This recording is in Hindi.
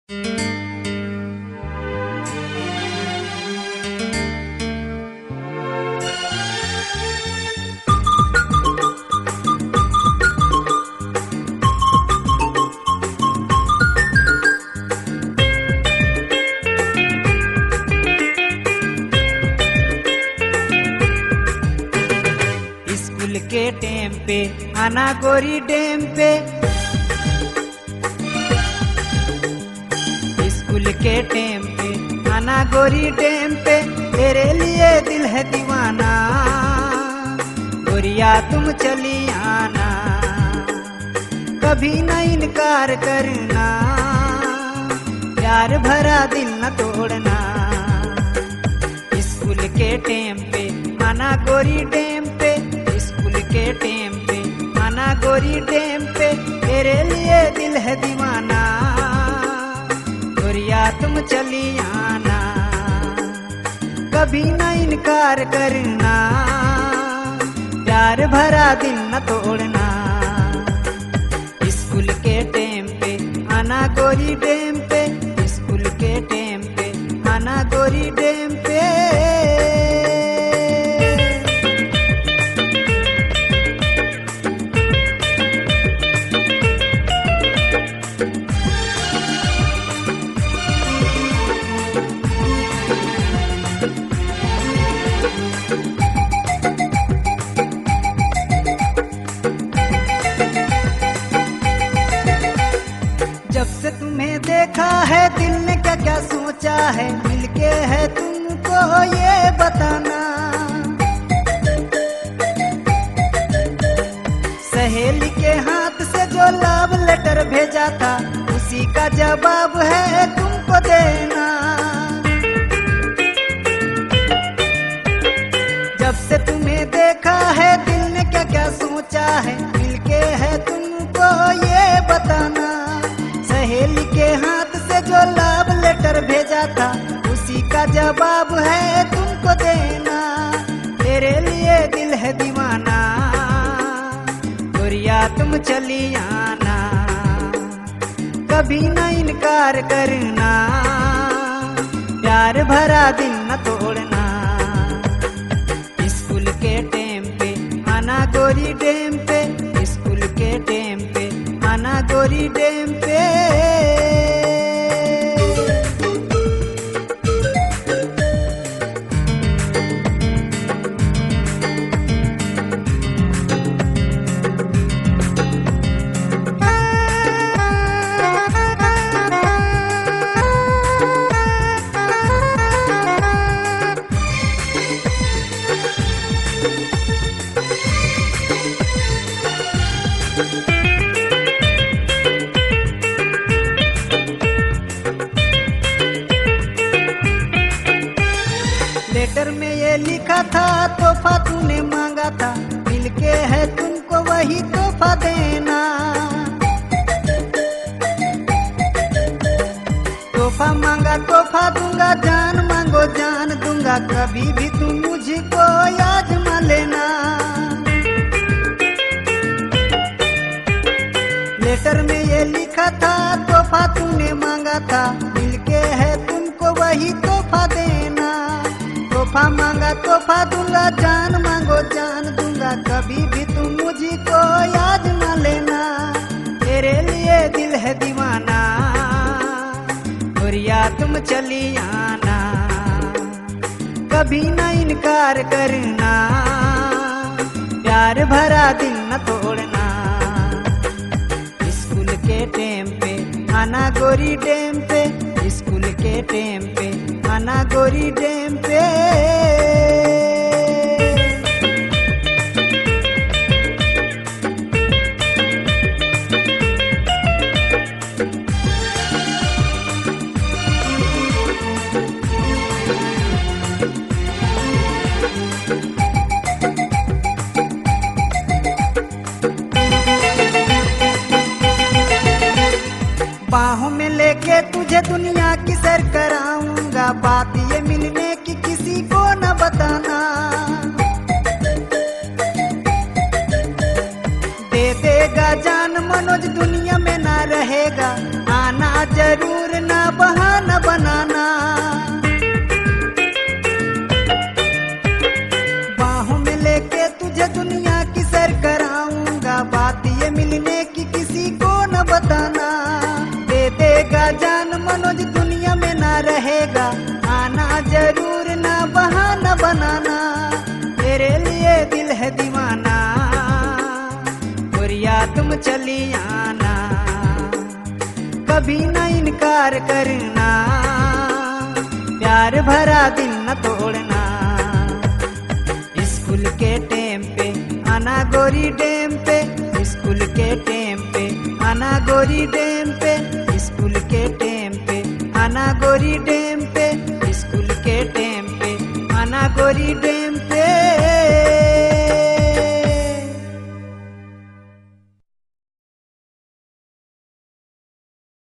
स्कूल के टेम पे आना गोरी डेम पे, स्कूल के टेम पे आना गोरी डेम पे, तेरे लिए दिल है दीवाना, गोरिया तुम चली आना, कभी न इनकार करना, प्यार भरा दिल न तोड़ना। स्कूल के टेम पे आना गोरी डेम पे, स्कूल के टेम पे आना गोरी डेम पे, तेरे लिए दिल है दीवाना, गोरिया तुम चली आना, कभी न इनकार करना, प्यार भरा दिल न तोड़ना। स्कूल के टेम पे आना गोरी डेम पे, स्कूल के टेम पे आना गोरी डेम पे। जब से तुम्हें देखा है दिल ने क्या क्या सोचा है, मिलके है तुमको ये बताना, सहेली के हाथ से जो लव लेटर भेजा था, उसी का जवाब है तुमको देना। जब से तुम्हें देखा है दिल ने क्या क्या सोचा है, मिलके है तुमको ये बताना, सहेली के हाथ से जो लव लेटर भेजा था, उसी का जवाब है तुमको देना। तेरे लिए दिल है दीवाना, गोरिया तुम चली आना, कभी न इनकार करना, प्यार भरा दिल न तोड़ना। स्कूल के टेम पे आना गोरी डेम पे, स्कूल के टेम पे आना गोरी डेम पे। लेटर में ये लिखा था तोहफा तूने मांगा था, मिलके है तुमको वही तोहफा देना। तोहफा मांगा तोहफा दूंगा, जान मांगो जान दूंगा, कभी भी तुम मुझको याद न लेना। लेटर में ये लिखा था तोहफा तूने मांगा था, मिलके है तुमको वही तोहफा देना। तोहफा मांगा तोहफा दूंगा, जान मांगो जान दूंगा, कभी भी तुम मुझको याद न लेना। तेरे लिए दिल है दीवाना, गोरिया तुम चली आना, कभी न इनकार करना, प्यार भरा दिल न तोड़ना। स्कूल के टेम पे आना गोरी डेम पे, स्कूल के टेम पे आना गोरी डेम पे। बाहों में लेके तुझे दुनिया की सैर कराऊंगा, बात ये मिलने की किसी को न बताना। दे देगा जान मनोज दुनिया में ना रहेगा, आना जरूर ना तुम चली आना, कभी न इनकार करना, प्यार भरा दिल न तोड़ना। स्कूल के टेम पे आना गोरी डैम पे, स्कूल के टेम पे आना गोरी डैम पे, स्कूल के टेम पे आना गोरी डैम पे, स्कूल के टेम पे आना गोरी डैम